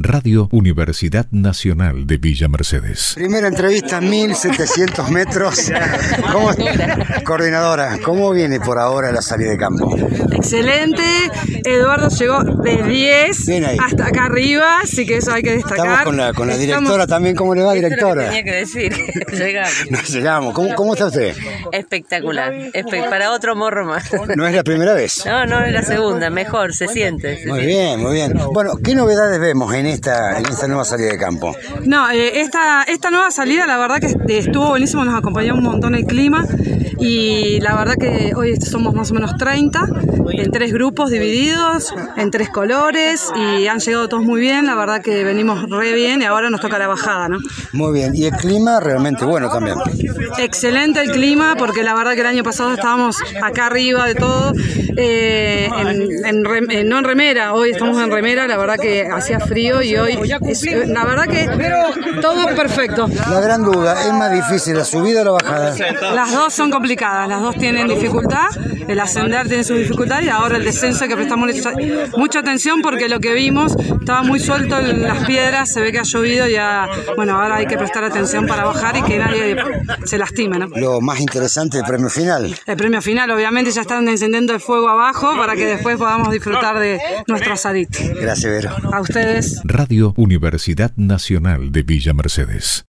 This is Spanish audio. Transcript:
Radio Universidad Nacional de Villa Mercedes. Primera entrevista, 1700 metros. Coordinadora, ¿cómo viene por ahora la salida de campo? Excelente, Eduardo llegó de 10 hasta acá arriba, así que eso hay que destacar. Estamos con la directora también. ¿Cómo le va, directora? Tenía que decir, llegamos. No, llegamos. ¿Cómo está usted? Espectacular, para otro morro más. ¿No es la primera vez? No es la segunda, mejor, se siente. Muy bien. Bueno, ¿qué novedades vemos en esta nueva salida de campo? No, esta nueva salida, la verdad que estuvo buenísimo, nos acompañó un montón el clima y la verdad que hoy somos más o menos 30, en 3 grupos divididos, en 3 colores y han llegado todos muy bien, la verdad que venimos re bien y ahora nos toca la bajada, ¿no? Muy bien, y el clima realmente bueno también. Excelente el clima, porque la verdad que el año pasado estábamos acá arriba de todo, no en remera, hoy estamos en remera, la verdad que hacía frío y hoy, la verdad que todo perfecto. La gran duda, ¿es más difícil la subida o la bajada? Las dos son complicadas, las dos tienen dificultad, el ascender tiene su dificultad y ahora el descenso hay que prestar mucha atención porque lo que vimos estaba muy suelto en las piedras, se ve que ha llovido y ahora hay que prestar atención para bajar y que nadie se lastime, ¿no? Lo más interesante, el premio final. El premio final, obviamente ya están encendiendo el fuego abajo para que después podamos disfrutar de nuestro asadito. Gracias, Vero. A ustedes. Radio Universidad Nacional de Villa Mercedes.